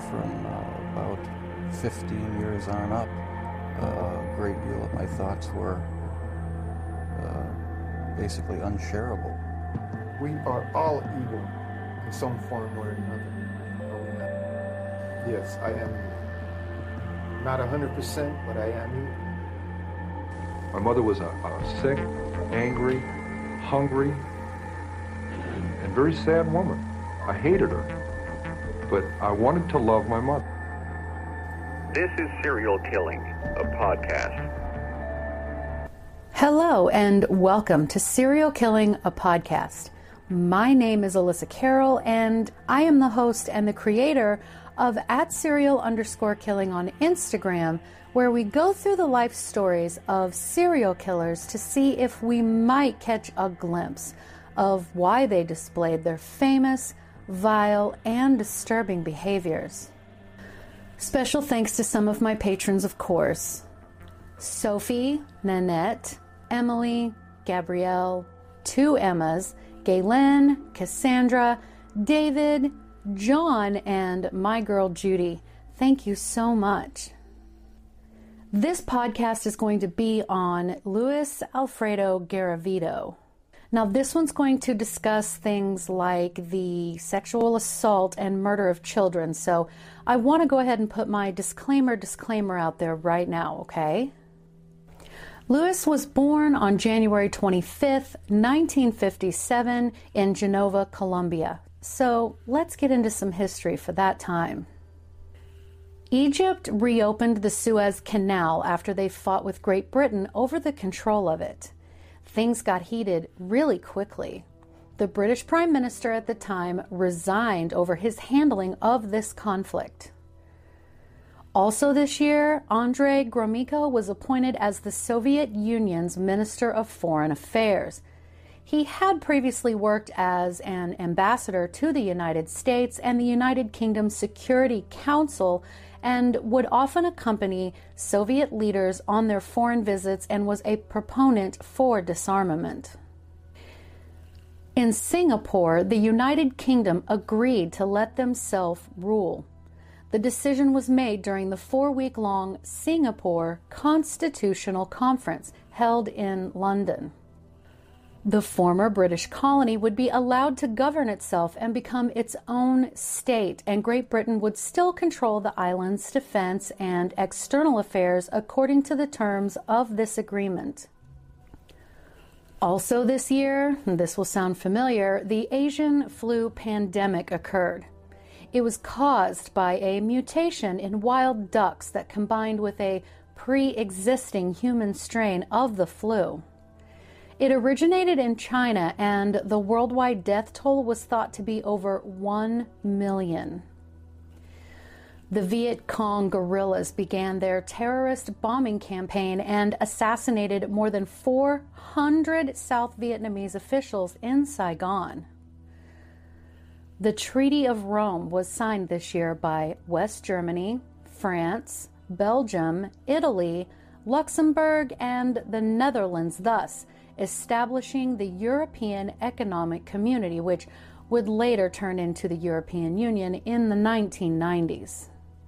from about 15 years on up, a great deal of my thoughts were basically unshareable. We are all evil in some form or another. Yes, I am not 100%, but I am evil. My mother was a sick, angry, hungry, and very sad woman. I hated her, but I wanted to love my mother. This is Serial Killing, a podcast. Hello and welcome to Serial Killing, a podcast. My name is Alyssa Carroll and I am the host and the creator of @serial_killing on Instagram, where we go through the life stories of serial killers to see if we might catch a glimpse of why they displayed their famous, vile, and disturbing behaviors. Special thanks to some of my patrons, of course. Sophie, Nanette, Emily, Gabrielle, two Emmas, Galen, Cassandra, David, John, and my girl Judy. Thank you so much. This podcast is going to be on Luis Alfredo Garavito. Now, this one's going to discuss things like the sexual assault and murder of children, so I want to go ahead and put my disclaimer out there right now, okay? Luis was born on January 25th, 1957 in Genova, Colombia. So let's get into some history for that time. Egypt reopened the Suez Canal after they fought with Great Britain over the control of it. Things got heated really quickly. The British Prime Minister at the time resigned over his handling of this conflict. Also this year, Andrei Gromyko was appointed as the Soviet Union's Minister of Foreign Affairs. He had previously worked as an ambassador to the United States and the United Kingdom Security Council and would often accompany Soviet leaders on their foreign visits and was a proponent for disarmament. In Singapore, the United Kingdom agreed to let them self-rule. The decision was made during the 4-week-long Singapore Constitutional Conference held in London. The former British colony would be allowed to govern itself and become its own state, and Great Britain would still control the island's defense and external affairs according to the terms of this agreement. Also this year, this will sound familiar, the Asian flu pandemic occurred. It was caused by a mutation in wild ducks that combined with a pre-existing human strain of the flu. It originated in China, and the worldwide death toll was thought to be over 1 million. The Viet Cong guerrillas began their terrorist bombing campaign and assassinated more than 400 South Vietnamese officials in Saigon. The Treaty of Rome was signed this year by West Germany, France, Belgium, Italy, Luxembourg, and the Netherlands, thus establishing the European Economic Community, which would later turn into the European Union in the 1990s.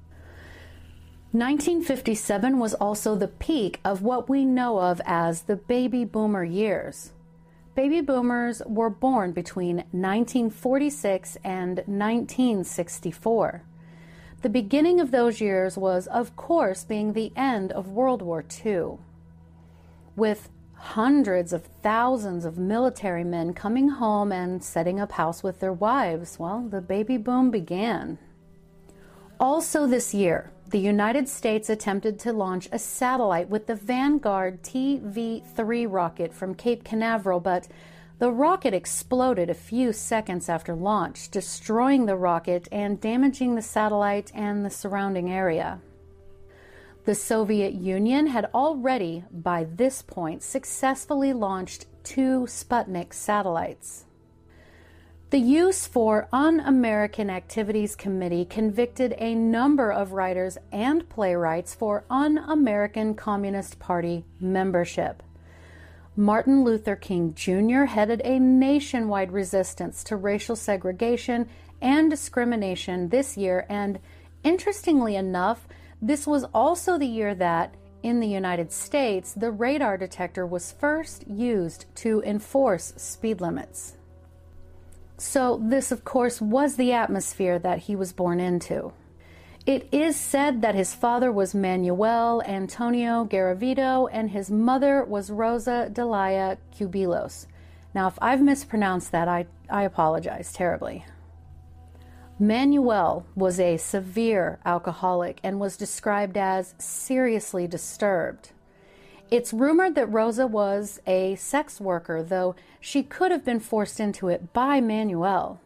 1957 was also the peak of what we know of as the baby boomer years. Baby boomers were born between 1946 and 1964. The beginning of those years was, of course, being the end of World War II. With hundreds of thousands of military men coming home and setting up house with their wives, well, the baby boom began. Also this year, the United States attempted to launch a satellite with the Vanguard TV-3 rocket from Cape Canaveral, but the rocket exploded a few seconds after launch, destroying the rocket and damaging the satellite and the surrounding area. The Soviet Union had already, by this point, successfully launched 2 Sputnik satellites. The Use for Un-American Activities Committee convicted a number of writers and playwrights for un-American Communist Party membership. Martin Luther King Jr. headed a nationwide resistance to racial segregation and discrimination this year, and Interestingly enough, this was also the year that, in the United States, the radar detector was first used to enforce speed limits. So this, of course, was the atmosphere that he was born into. It is said that his father was Manuel Antonio Garavito and his mother was Rosa Delia Cubillos. Now, if I've mispronounced that, I apologize terribly. Manuel was a severe alcoholic and was described as seriously disturbed. It's rumored that Rosa was a sex worker, though she could have been forced into it by Manuel.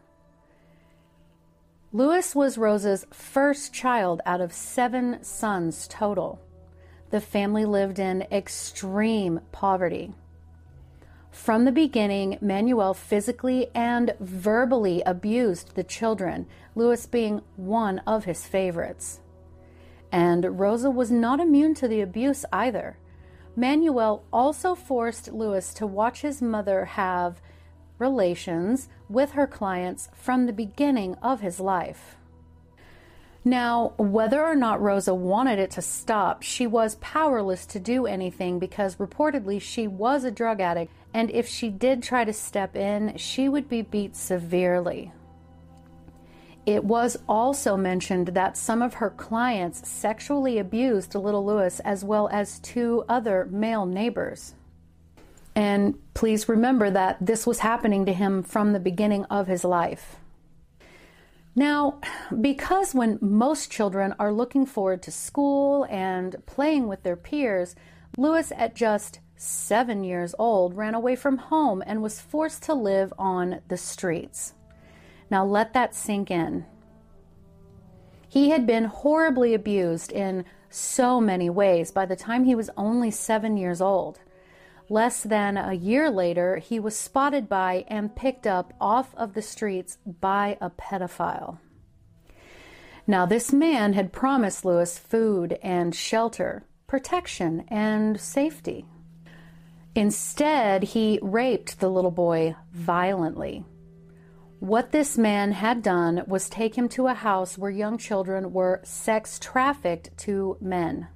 Louis was Rosa's first child out of 7 sons total. The family lived in extreme poverty. From the beginning, Manuel physically and verbally abused the children, Louis being one of his favorites. And Rosa was not immune to the abuse either. Manuel also forced Louis to watch his mother have relations with her clients from the beginning of his life. Now, whether or not Rosa wanted it to stop, she was powerless to do anything because reportedly she was a drug addict, and if she did try to step in, she would be beat severely. It was also mentioned that some of her clients sexually abused little Louis as well as 2 other male neighbors. And please remember that this was happening to him from the beginning of his life. Now, because when most children are looking forward to school and playing with their peers, Louis at just 7 years old ran away from home and was forced to live on the streets. Now let that sink in. He had been horribly abused in so many ways by the time he was only 7 years old. Less than a year later, he was spotted by and picked up off of the streets by a pedophile. Now, this man had promised Louis food and shelter, protection and safety. Instead, he raped the little boy violently. What this man had done was take him to a house where young children were sex trafficked to men.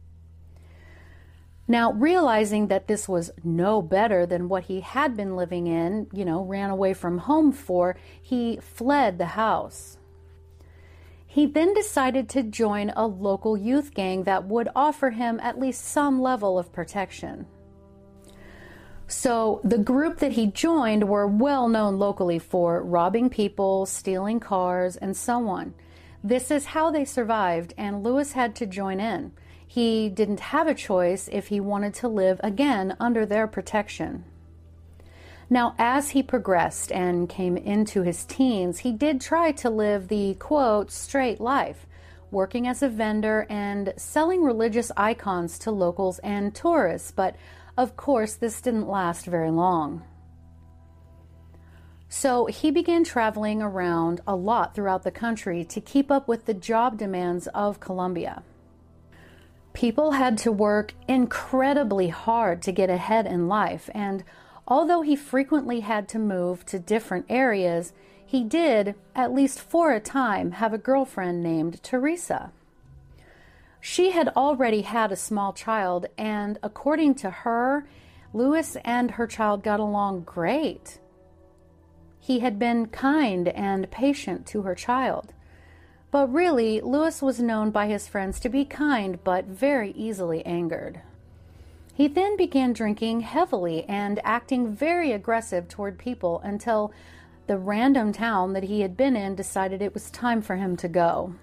Now, realizing that this was no better than what he had been living in, ran away from home for, he fled the house. He then decided to join a local youth gang that would offer him at least some level of protection. So the group that he joined were well known locally for robbing people, stealing cars, and so on. This is how they survived, and Louis had to join in. He didn't have a choice if he wanted to live again under their protection. Now, as he progressed and came into his teens, he did try to live the, quote, straight life, working as a vendor and selling religious icons to locals and tourists, but of course, this didn't last very long. So he began traveling around a lot throughout the country to keep up with the job demands of Colombia. People had to work incredibly hard to get ahead in life, and although he frequently had to move to different areas, he did, at least for a time, have a girlfriend named Teresa. She had already had a small child, and according to her, Louis and her child got along great. He had been kind and patient to her child. But really, Louis was known by his friends to be kind but very easily angered. He then began drinking heavily and acting very aggressive toward people until the random town that he had been in decided it was time for him to go.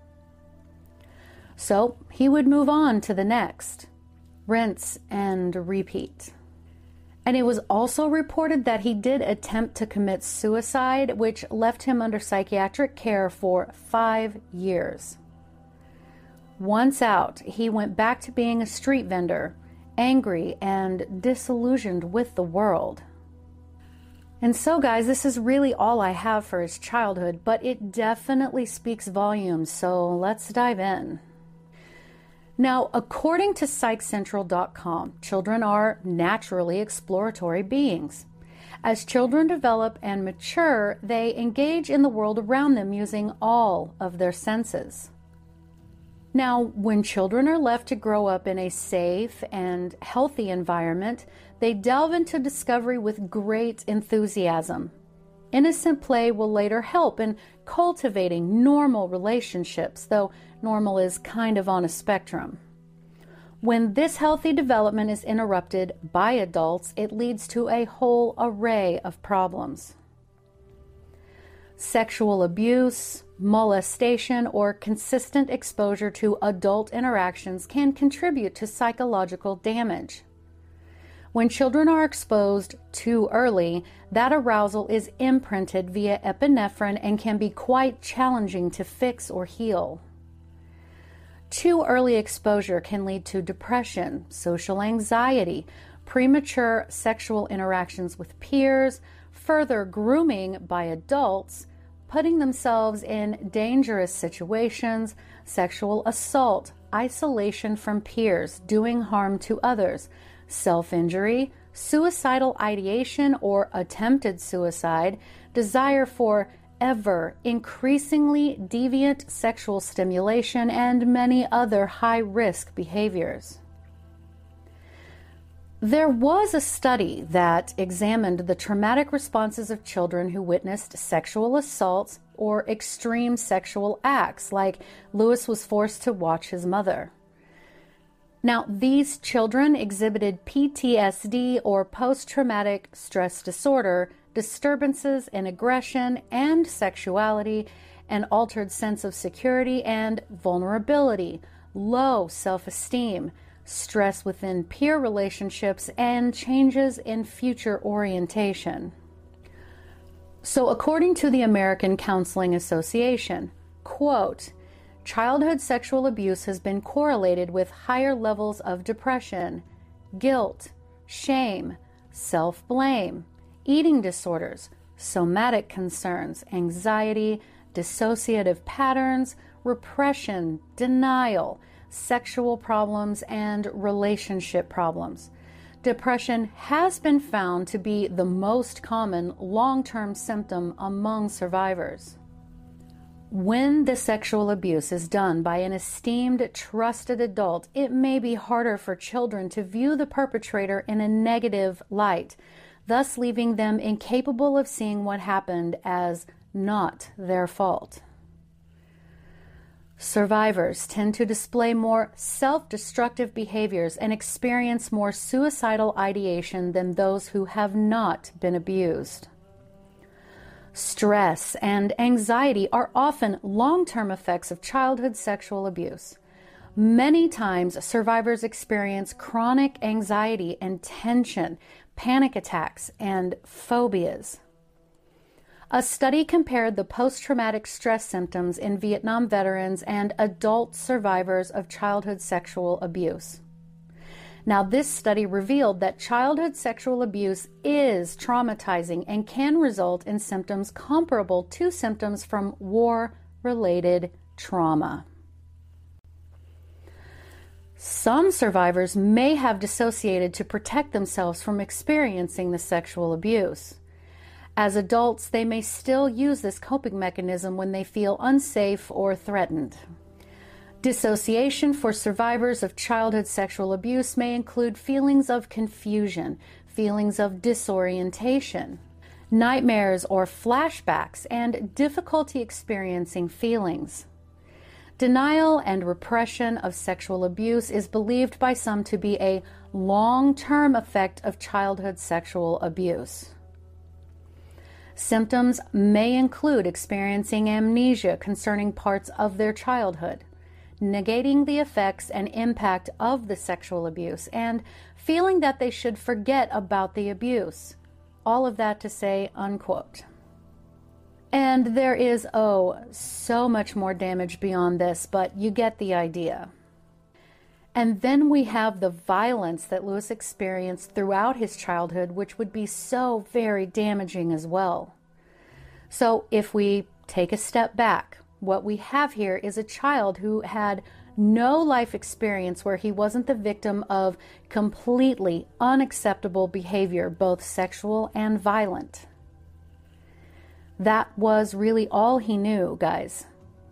So he would move on to the next, rinse and repeat. And it was also reported that he did attempt to commit suicide, which left him under psychiatric care for 5 years. Once out, he went back to being a street vendor, angry and disillusioned with the world. And so, guys, this is really all I have for his childhood, but it definitely speaks volumes, so let's dive in. Now, according to PsychCentral.com, children are naturally exploratory beings. As children develop and mature, they engage in the world around them using all of their senses. Now, when children are left to grow up in a safe and healthy environment, they delve into discovery with great enthusiasm. Innocent play will later help in cultivating normal relationships, though normal is kind of on a spectrum. When this healthy development is interrupted by adults, it leads to a whole array of problems. Sexual abuse, molestation, or consistent exposure to adult interactions can contribute to psychological damage. When children are exposed too early, that arousal is imprinted via epinephrine and can be quite challenging to fix or heal. Too early exposure can lead to depression, social anxiety, premature sexual interactions with peers, further grooming by adults, putting themselves in dangerous situations, sexual assault, isolation from peers, doing harm to others, self-injury, suicidal ideation or attempted suicide, desire for ever increasingly deviant sexual stimulation, and many other high-risk behaviors. There was a study that examined the traumatic responses of children who witnessed sexual assaults or extreme sexual acts, like Lewis was forced to watch his mother. Now, these children exhibited PTSD or post-traumatic stress disorder, disturbances in aggression and sexuality, an altered sense of security and vulnerability, low self-esteem, stress within peer relationships, and changes in future orientation. So according to the American Counseling Association, quote, childhood sexual abuse has been correlated with higher levels of depression, guilt, shame, self-blame, eating disorders, somatic concerns, anxiety, dissociative patterns, repression, denial, sexual problems, and relationship problems. Depression has been found to be the most common long-term symptom among survivors. When the sexual abuse is done by an esteemed, trusted adult, it may be harder for children to view the perpetrator in a negative light, thus leaving them incapable of seeing what happened as not their fault. Survivors tend to display more self-destructive behaviors and experience more suicidal ideation than those who have not been abused. Stress and anxiety are often long-term effects of childhood sexual abuse. Many times, survivors experience chronic anxiety and tension, panic attacks, and phobias. A study compared the post-traumatic stress symptoms in Vietnam veterans and adult survivors of childhood sexual abuse. Now, this study revealed that childhood sexual abuse is traumatizing and can result in symptoms comparable to symptoms from war-related trauma. Some survivors may have dissociated to protect themselves from experiencing the sexual abuse. As adults, they may still use this coping mechanism when they feel unsafe or threatened. Dissociation for survivors of childhood sexual abuse may include feelings of confusion, feelings of disorientation, nightmares or flashbacks, and difficulty experiencing feelings. Denial and repression of sexual abuse is believed by some to be a long-term effect of childhood sexual abuse. Symptoms may include experiencing amnesia concerning parts of their childhood, negating the effects and impact of the sexual abuse, and feeling that they should forget about the abuse. All of that to say, unquote. And there is, so much more damage beyond this, but you get the idea. And then we have the violence that Lewis experienced throughout his childhood, which would be so very damaging as well. So if we take a step back, what we have here is a child who had no life experience where he wasn't the victim of completely unacceptable behavior, both sexual and violent. That was really all he knew, guys.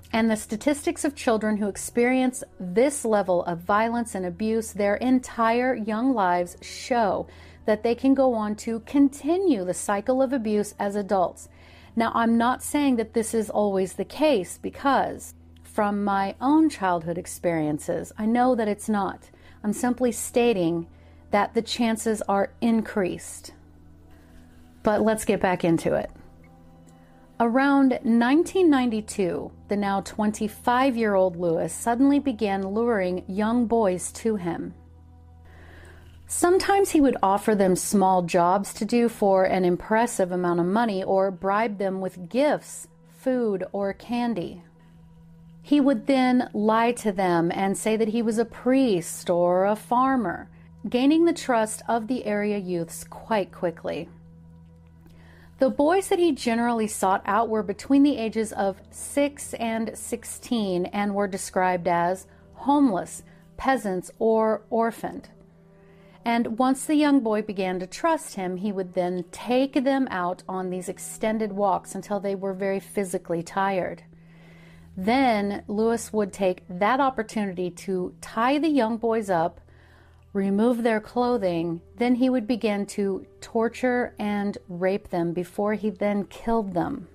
And the statistics of children who experience this level of violence and abuse their entire young lives show that they can go on to continue the cycle of abuse as adults. Now, I'm not saying that this is always the case, because from my own childhood experiences, I know that it's not. I'm simply stating that the chances are increased. But let's get back into it. Around 1992, the now 25-year-old Lewis suddenly began luring young boys to him. Sometimes he would offer them small jobs to do for an impressive amount of money, or bribe them with gifts, food, or candy. He would then lie to them and say that he was a priest or a farmer, gaining the trust of the area youths quite quickly. The boys that he generally sought out were between the ages of 6 and 16 and were described as homeless, peasants, or orphaned. And once the young boy began to trust him, he would then take them out on these extended walks until they were very physically tired. Then Lewis would take that opportunity to tie the young boys up, remove their clothing, then he would begin to torture and rape them before he then killed them.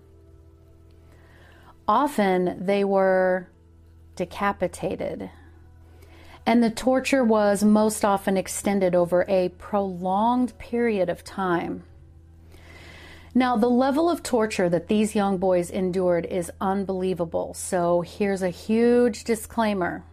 Often they were decapitated, and the torture was most often extended over a prolonged period of time. Now, the level of torture that these young boys endured is unbelievable, so here's a huge disclaimer.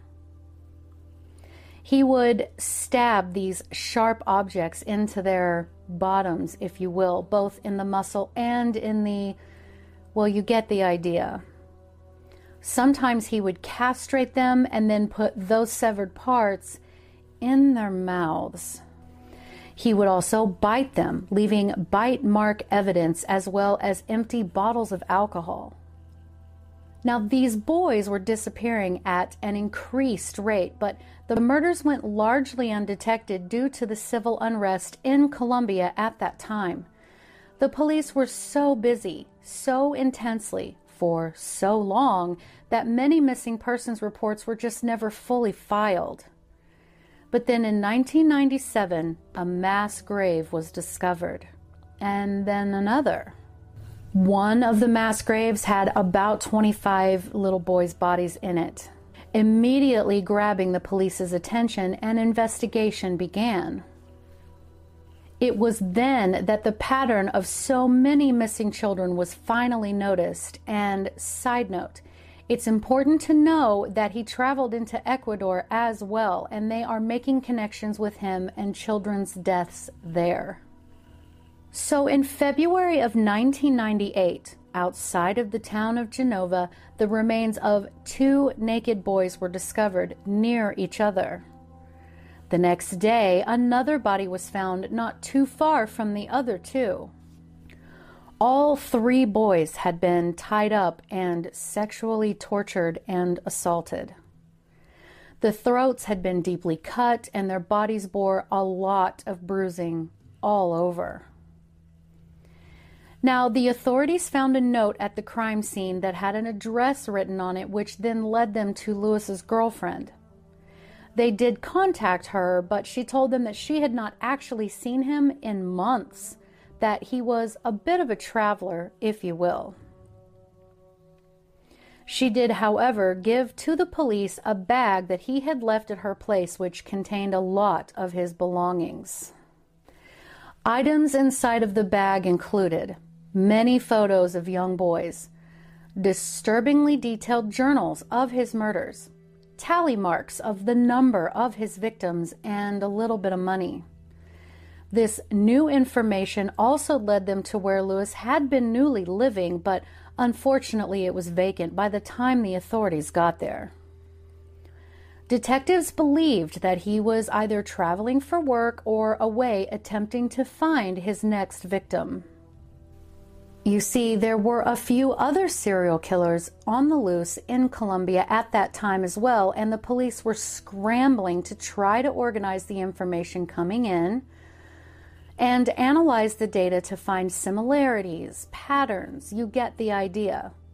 He would stab these sharp objects into their bottoms, if you will, both in the muscle and in the, well, you get the idea. Sometimes he would castrate them and then put those severed parts in their mouths. He would also bite them, leaving bite mark evidence as well as empty bottles of alcohol. Now, these boys were disappearing at an increased rate, but the murders went largely undetected due to the civil unrest in Colombia at that time. The police were so busy, so intensely, for so long, that many missing persons reports were just never fully filed. But then in 1997, a mass grave was discovered, and then another. One of the mass graves had about 25 little boys' bodies in it, immediately grabbing the police's attention, and investigation began. It was then that the pattern of so many missing children was finally noticed. And side note, it's important to know that he traveled into Ecuador as well, and they are making connections with him and children's deaths there. So in February of 1998, outside of the town of Genova, the remains of 2 naked boys were discovered near each other. The next day, another body was found not too far from the other 2. All 3 boys had been tied up and sexually tortured and assaulted. The throats had been deeply cut, and their bodies bore a lot of bruising all over. Now, the authorities found a note at the crime scene that had an address written on it, which then led them to Lewis's girlfriend. They did contact her, but she told them that she had not actually seen him in months, that he was a bit of a traveler, if you will. She did, however, give to the police a bag that he had left at her place, which contained a lot of his belongings. Items inside of the bag included many photos of young boys, disturbingly detailed journals of his murders, tally marks of the number of his victims, and a little bit of money. This new information also led them to where Lewis had been newly living, but unfortunately it was vacant by the time the authorities got there. Detectives believed that he was either traveling for work or away attempting to find his next victim. You see, there were a few other serial killers on the loose in Colombia at that time as well, and the police were scrambling to try to organize the information coming in and analyze the data to find similarities, patterns. You get the idea.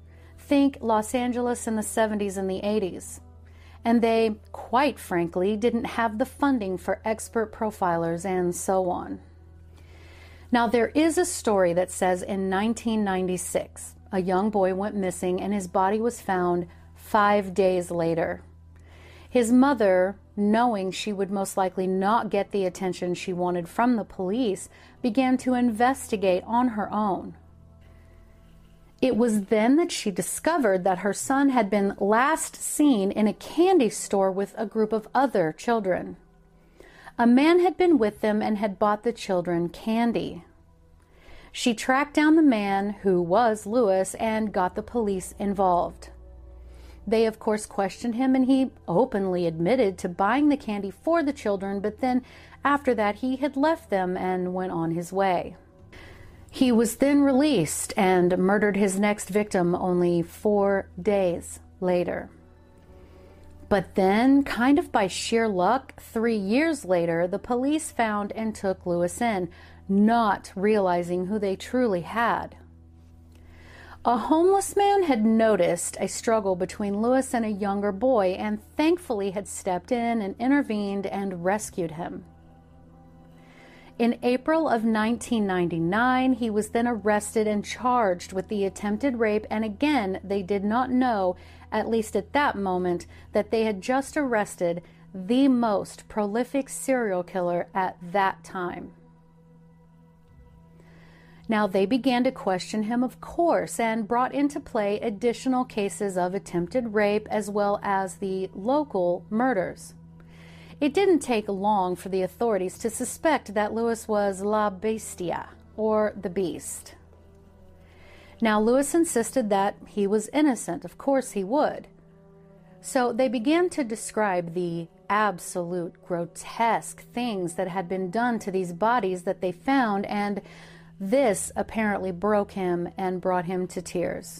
Think Los Angeles in the 70s and the 80s. And they, quite frankly, didn't have the funding for expert profilers and so on. Now, there is a story that says in 1996, a young boy went missing and his body was found 5 days later. His mother, knowing she would most likely not get the attention she wanted from the police, began to investigate on her own. It was then that she discovered that her son had been last seen in a candy store with a group of other children. A man had been with them and had bought the children candy. She tracked down the man, who was Lewis, and got the police involved. They, of course, questioned him, and he openly admitted to buying the candy for the children, but then after that he had left them and went on his way. He was then released and murdered his next victim only 4 days later. But then, kind of by sheer luck, 3 years later, the police found and took Lewis in, not realizing who they truly had. A homeless man had noticed a struggle between Lewis and a younger boy and thankfully had stepped in and intervened and rescued him. In April of 1999, he was then arrested and charged with the attempted rape, and again, they did not know, at least at that moment, that they had just arrested the most prolific serial killer at that time. Now, they began to question him, of course, and brought into play additional cases of attempted rape as well as the local murders. It didn't take long for the authorities to suspect that Lewis was La Bestia, or the Beast. Now, Lewis insisted that he was innocent. Of course he would. So they began to describe the absolute grotesque things that had been done to these bodies that they found, and this apparently broke him and brought him to tears.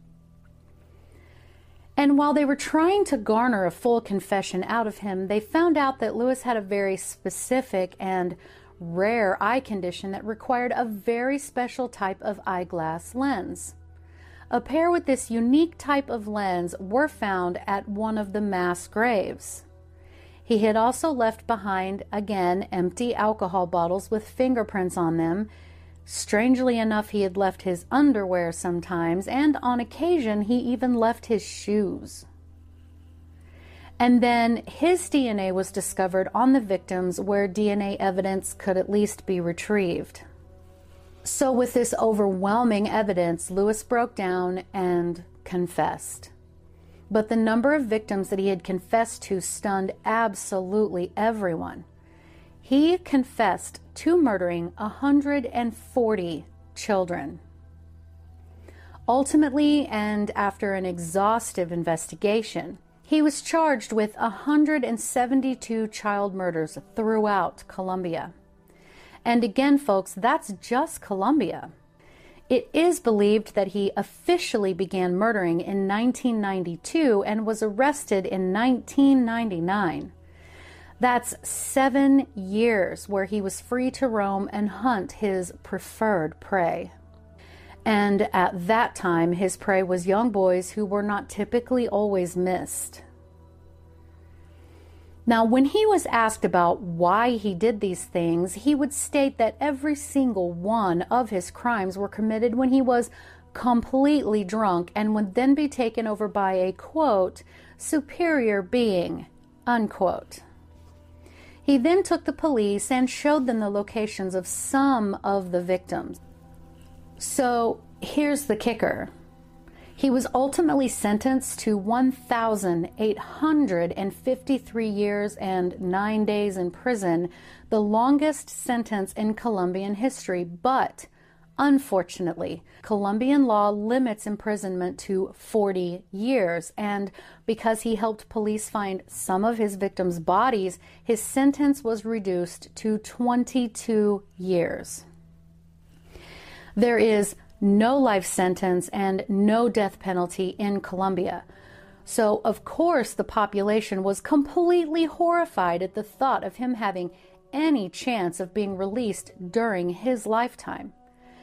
And while they were trying to garner a full confession out of him, they found out that Lewis had a very specific and rare eye condition that required a very special type of eyeglass lens. A pair with this unique type of lens were found at one of the mass graves. He had also left behind, again, empty alcohol bottles with fingerprints on them. Strangely enough, he had left his underwear sometimes, and on occasion he even left his shoes. And then his DNA was discovered on the victims, where DNA evidence could at least be retrieved. So with this overwhelming evidence, Lewis broke down and confessed. But the number of victims that he had confessed to stunned absolutely everyone. He confessed to murdering 140 children. Ultimately, and after an exhaustive investigation, he was charged with 172 child murders throughout Colombia. And again, folks, that's just Colombia. It is believed that he officially began murdering in 1992 and was arrested in 1999. That's 7 years where he was free to roam and hunt his preferred prey. And at that time, his prey was young boys who were not typically always missed. Now, when he was asked about why he did these things, he would state that every single one of his crimes were committed when he was completely drunk and would then be taken over by a, quote, superior being, unquote. He then took the police and showed them the locations of some of the victims. So here's the kicker. He was ultimately sentenced to 1,853 years and 9 days in prison, the longest sentence in Colombian history. But unfortunately, Colombian law limits imprisonment to 40 years. And because he helped police find some of his victims' bodies, his sentence was reduced to 22 years. There is no life sentence and no death penalty in Colombia. So, of course, the population was completely horrified at the thought of him having any chance of being released during his lifetime.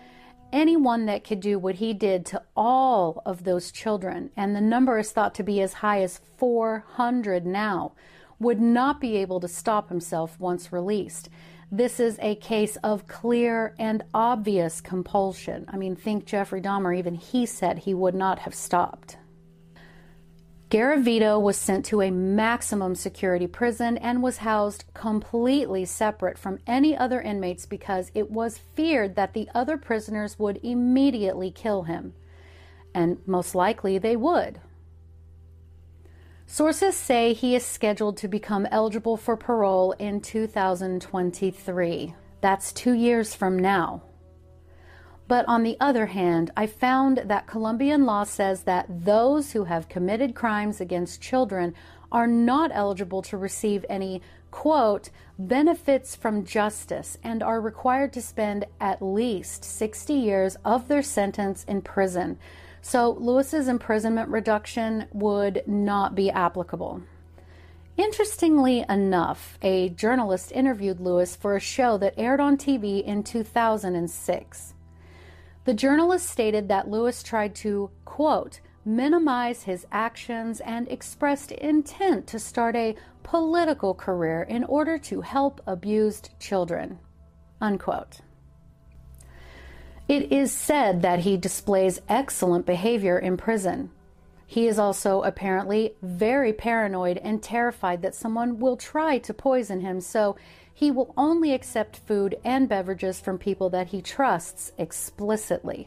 anyone that could do what he did to all of those children, and the number is thought to be as high as 400 now, would not be able to stop himself once released. This is a case of clear and obvious compulsion. I mean, think Jeffrey Dahmer, even he said he would not have stopped. Garavito was sent to a maximum security prison and was housed completely separate from any other inmates because it was feared that the other prisoners would immediately kill him. And most likely they would. Sources say he is scheduled to become eligible for parole in 2023. That's 2 years from now. But on the other hand, I found that Colombian law says that those who have committed crimes against children are not eligible to receive any, quote, benefits from justice and are required to spend at least 60 years of their sentence in prison. So Lewis's imprisonment reduction would not be applicable. Interestingly enough, a journalist interviewed Lewis for a show that aired on TV in 2006. The journalist stated that Lewis tried to, quote, minimize his actions and expressed intent to start a political career in order to help abused children, unquote. It is said that he displays excellent behavior in prison. He is also apparently very paranoid and terrified that someone will try to poison him, so he will only accept food and beverages from people that he trusts explicitly.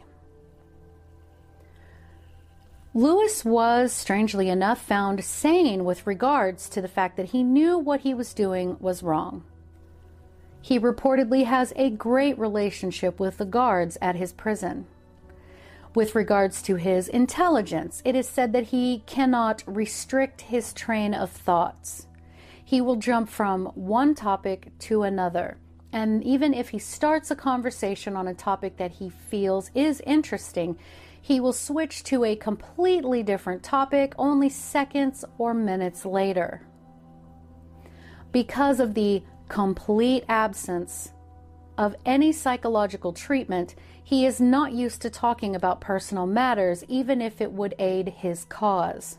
Lewis was, strangely enough, found sane with regards to the fact that he knew what he was doing was wrong. He reportedly has a great relationship with the guards at his prison. With regards to his intelligence, it is said that he cannot restrict his train of thoughts. He will jump from one topic to another, and even if he starts a conversation on a topic that he feels is interesting, he will switch to a completely different topic only seconds or minutes later. Because of the complete absence of any psychological treatment, he is not used to talking about personal matters, even if it would aid his cause.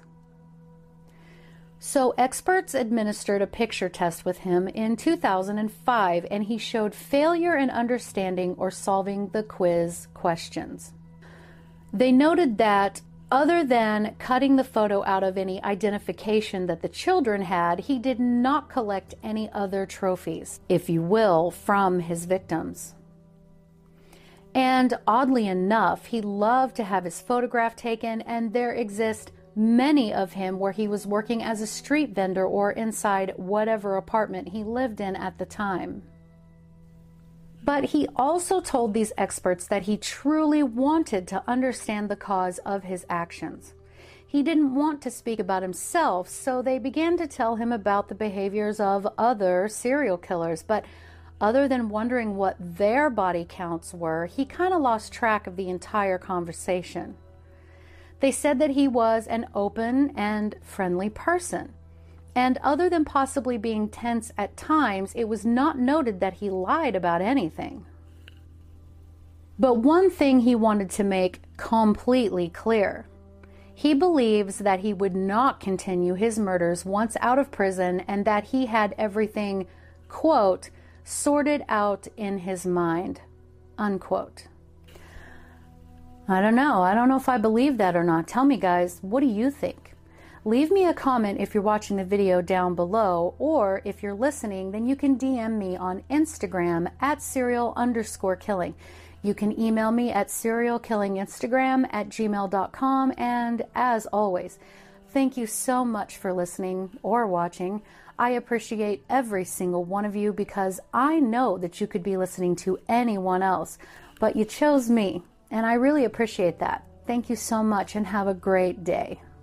So experts administered a picture test with him in 2005, and he showed failure in understanding or solving the quiz questions. They noted that other than cutting the photo out of any identification that the children had, he did not collect any other trophies, if you will, from his victims. And oddly enough, he loved to have his photograph taken, and there exist many of him where he was working as a street vendor or inside whatever apartment he lived in at the time. But he also told these experts that he truly wanted to understand the cause of his actions. He didn't want to speak about himself, so they began to tell him about the behaviors of other serial killers. But other than wondering what their body counts were, he kind of lost track of the entire conversation. They said that he was an open and friendly person. And other than possibly being tense at times, it was not noted that he lied about anything. But one thing he wanted to make completely clear. He believes that he would not continue his murders once out of prison, and that he had everything, quote, sorted out in his mind, unquote. I don't know if I believe that or not. Tell me, guys, what do you think? Leave me a comment if you're watching the video down below, or if you're listening, then you can DM me on Instagram at serial_killing. You can email me at serialkillinginstagram@gmail.com. And as always, thank you so much for listening or watching. I appreciate every single one of you, because I know that you could be listening to anyone else, but you chose me, and I really appreciate that. Thank you so much, and have a great day.